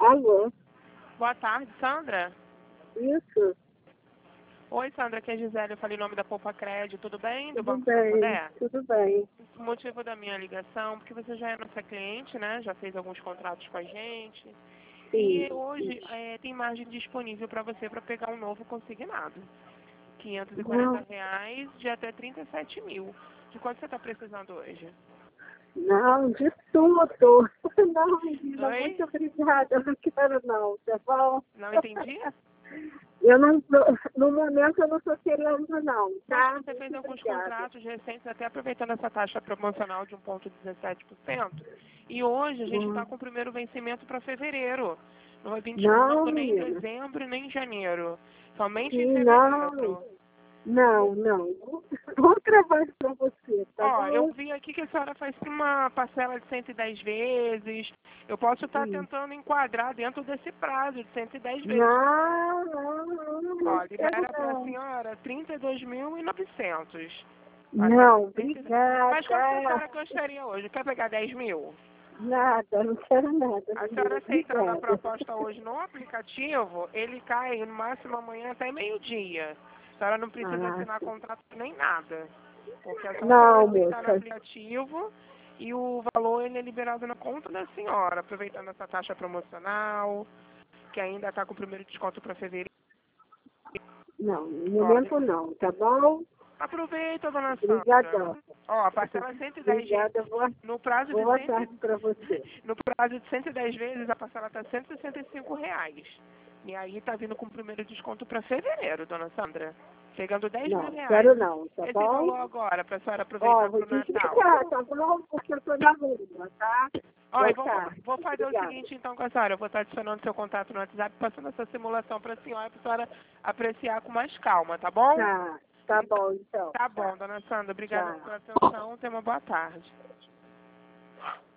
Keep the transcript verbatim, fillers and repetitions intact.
Alô? Boa tarde, Sandra. Isso? Oi, Sandra, aqui é a Gisele, eu falei em nome da Poupa Crédito, tudo bem? Do Tudo Banco bem, Santander? tudo bem. O motivo da minha ligação, porque você já é nossa cliente, né? Já fez alguns contratos com a gente. Sim, E hoje é, tem margem disponível para você para pegar um novo consignado. quinhentos e quarenta não, reais de até trinta e sete mil. De quanto você está precisando hoje? não, de tudo. Não, menina, Oi? muito obrigada, eu não quero não, tá bom? Não entendi? Eu não, no momento eu não estou querendo não, Mas tá? você fez Muito alguns obrigada. contratos recentes, até aproveitando essa taxa promocional de um vírgula dezessete por cento. E hoje a gente está Não, com o primeiro vencimento para fevereiro. Não vai vir não, desconto nem em menina. dezembro, nem em janeiro. Somente em Sim, não, fevereiro. não, não. Bom trabalho para você, tá Ó, eu bom? vi aqui que a senhora faz uma parcela de cento e dez vezes. Eu posso estar Sim. tentando enquadrar dentro desse prazo de cento e dez vezes. Não, não, não, não Ó, quero libera para a não. senhora trinta e dois mil e novecentos. Não, Mas quanto que a obrigada. senhora gostaria hoje? Quer pegar dez mil? Nada, não quero nada, A menina. senhora aceitando a Obrigada. proposta hoje no aplicativo, ele cai no máximo amanhã até meio-dia. A senhora não precisa Ah, assinar contrato nem nada. Porque é só a senhora não, aceitar no moça. aplicativo e o valor ele é liberado na conta da senhora, aproveitando essa taxa promocional, que ainda está com o primeiro desconto para fevereiro. Não, no Olha, momento não, tá bom? aproveita, dona Sandra. Obrigadão. Ó, a parcela é cento e dez vezes. Obrigada, boa, No prazo de boa cem, tarde para você. no prazo de cento e dez vezes, a parcela está cento e sessenta e cinco reais. E aí tá vindo com o primeiro desconto para fevereiro, dona Sandra. Chegando dez mil Não, reais. quero não, tá Esse bom? valor agora, para a senhora Ó, aproveitar vou para o Natal. desligar, tá bom? Porque eu tô na rua, tá? Ó, Boa eu vou, tarde. vou fazer o Obrigada. seguinte então com a senhora. Eu vou estar adicionando seu contato no WhatsApp, passando essa simulação para a senhora, para a senhora apreciar com mais calma, tá bom? Tá, tá bom então. Tá Tá, bom, dona Sandra. Obrigada tá. pela atenção. Tenha uma boa tarde.